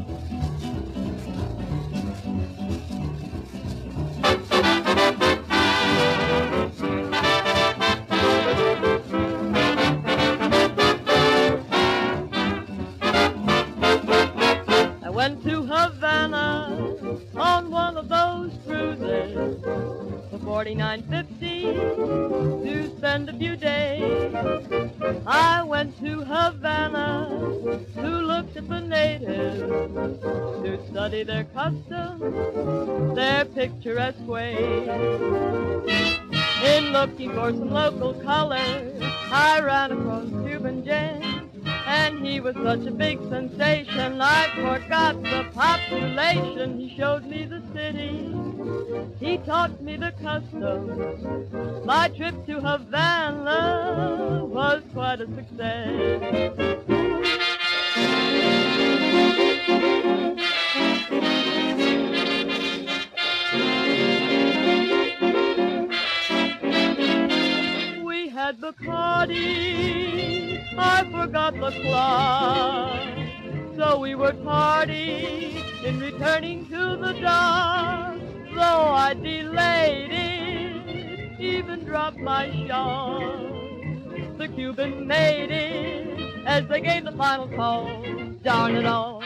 I went to Havana on one of those cruises for 49.50 to spend a few days. I went to Havana to look at the natives, to study their customs, their picturesque ways. In looking for some local color, I ran across Cuban James, and he was such a big sensation, I forgot the population. He showed me the city, he taught me the customs. My trip to Havana was quite a success. We had Bacardi, I forgot the clock, so we were tardy in returning to the dock. Though I delayed it, even dropped my shot, the Cuban made it as they gave the final call. Darn it all.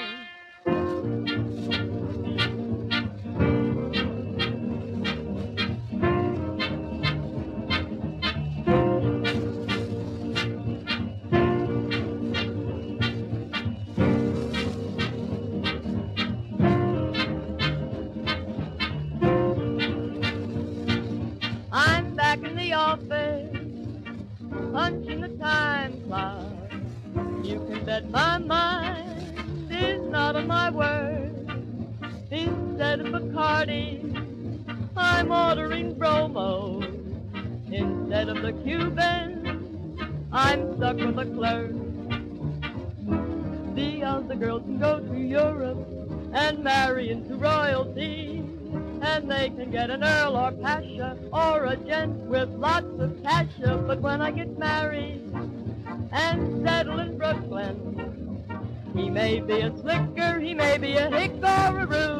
I'm back in the office, punching the time clock. You can bet my mind is not on my word. Instead of Bacardi, I'm ordering bromo. Instead of the Cuban, I'm stuck with a clerk. The other girls can go to Europe and marry into royalty, and they can get an earl or pasha or a gent with lots of casha. But when I get married and settle in Brooklyn, he may be a slicker, he may be a hick or a rube,